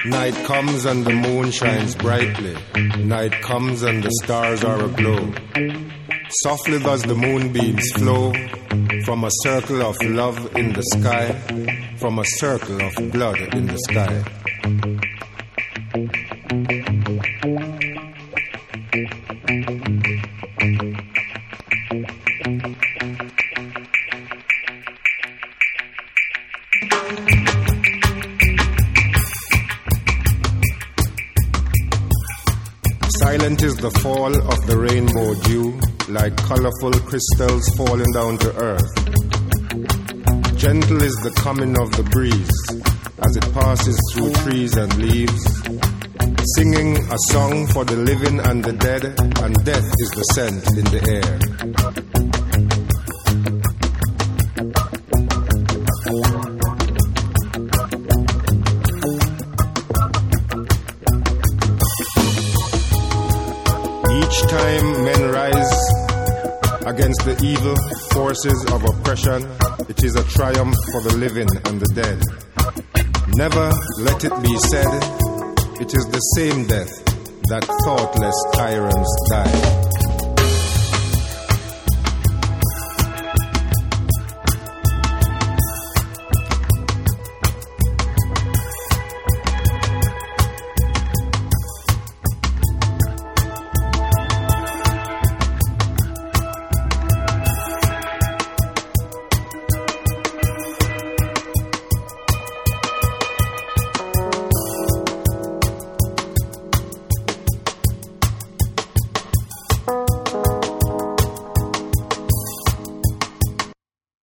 Night comes and the moon shines brightly. Night comes and the stars are aglow. Softly does the moonbeams flow from a circle of love in the sky, from a circle of blood in the sky. Silent is the fall of the rainbow dew, like colorful crystals falling down to earth. Gentle is the coming of the breeze as it passes through trees and leaves, singing a song for the living and the dead, and death is the scent in the air. Each time men rise against the evil forces of oppression, it is a triumph for the living and the dead. Never let it be said, it is the same death that thoughtless tyrants die.